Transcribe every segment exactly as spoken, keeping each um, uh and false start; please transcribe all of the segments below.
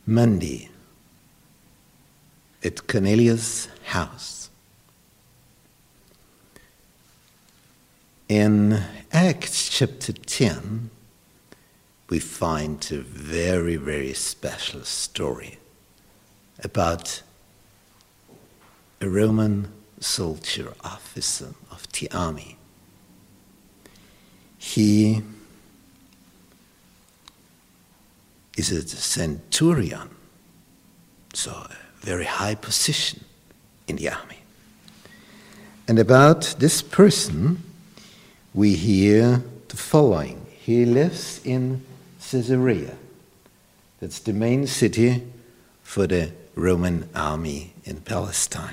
Monday at Cornelius' house. In Acts chapter ten, we find a very, very special story about a Roman soldier officer of the army. He is a centurion, so a very high position in the army. And about this person, we hear the following. He lives in Caesarea. That's the main city for the Roman army in Palestine.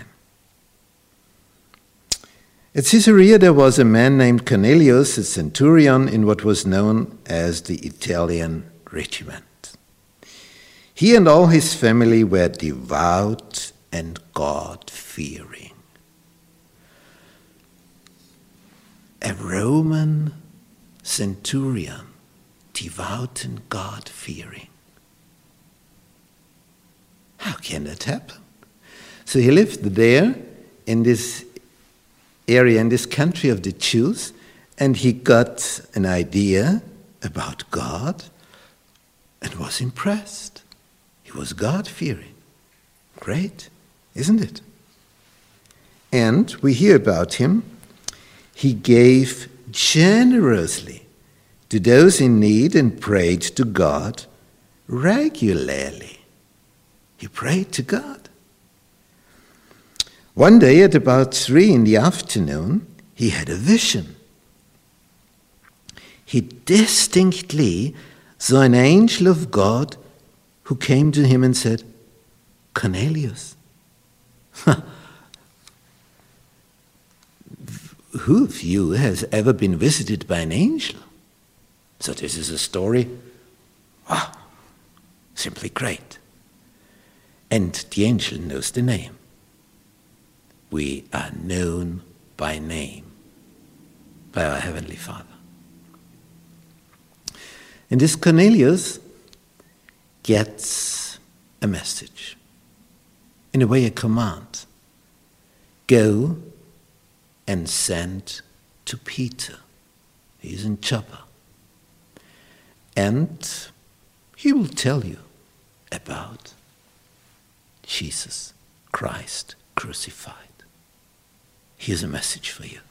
At Caesarea there was a man named Cornelius, a centurion in what was known as the Italian regiment. He and all his family were devout and God-fearing. A Roman centurion, devout and God-fearing. How can that happen? So he lived there in this area, in this country of the Jews, and he got an idea about God and was impressed. He was God-fearing. Great, isn't it? And we hear about him. He gave generously to those in need and prayed to God regularly. He prayed to God. One day at about three in the afternoon, he had a vision. He distinctly saw an angel of God who came to him and said, "Cornelius." Who of you has ever been visited by an angel? So this is a story, wow, simply great. And the angel knows the name. We are known by name by our Heavenly Father. And this Cornelius gets a message, in a way a command. Go and send to Peter. He's in Joppa. And he will tell you about Jesus Christ crucified. Here's a message for you.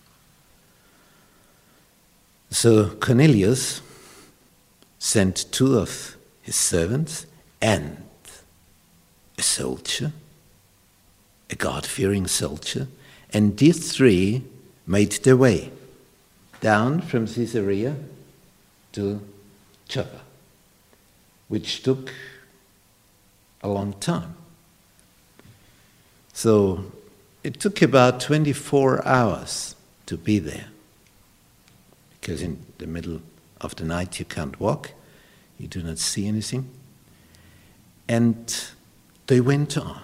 So Cornelius sent two of his servants and a soldier, a God-fearing soldier, and these three made their way down from Caesarea to Joppa, which took a long time. So it took about twenty-four hours to be there, because in the middle of the night you can't walk, you do not see anything. And they went on.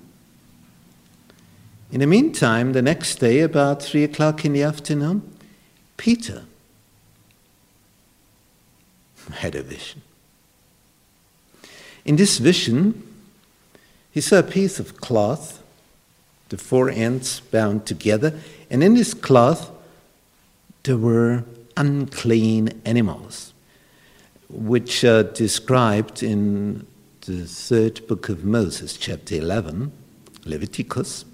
In the meantime, the next day, about three o'clock in the afternoon, Peter had a vision. In this vision, he saw a piece of cloth, the four ends bound together, and in this cloth there were unclean animals, which are described in the third book of Moses, chapter eleven, Leviticus.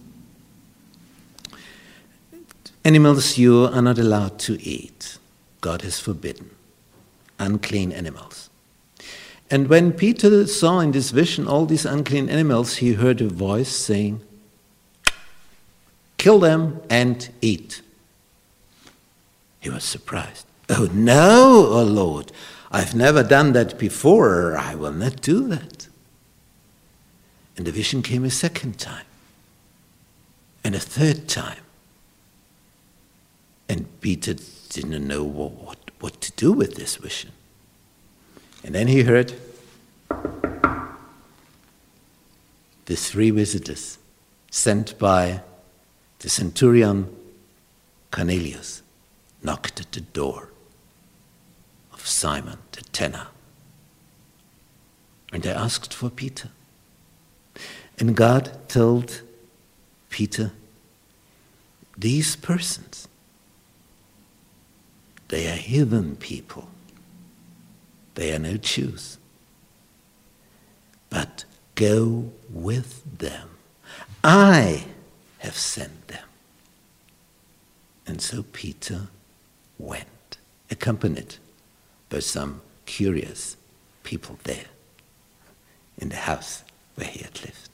Animals you are not allowed to eat. God has forbidden unclean animals. And when Peter saw in this vision all these unclean animals, he heard a voice saying, "Kill them and eat." He was surprised. "Oh no, O Lord, I've never done that before. I will not do that." And the vision came a second time, and a third time. And Peter didn't know what, what, what to do with this vision. And then he heard the three visitors sent by the centurion Cornelius knocked at the door of Simon the tanner. and they asked for Peter. And God told Peter, these persons, they are heathen people. They are no Jews. But go with them. I have sent them. And so Peter went, accompanied by some curious people there in the house where he had lived.